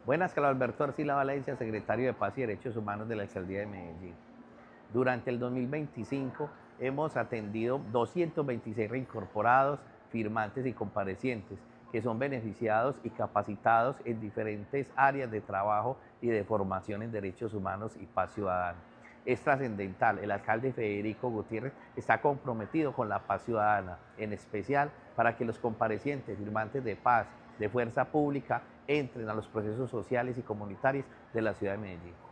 Buenas, Carlos Alberto Arcila Valencia, secretario de Paz y Derechos Humanos de la Alcaldía de Medellín. Durante el 2025 hemos atendido 226 reincorporados, firmantes y comparecientes que son beneficiados y capacitados en diferentes áreas de trabajo y de formación en derechos humanos y paz ciudadana. Es trascendental, el alcalde Federico Gutiérrez está comprometido con la paz ciudadana, en especial para que los comparecientes, firmantes de paz, de fuerza pública, entren a los procesos sociales y comunitarios de la ciudad de Medellín.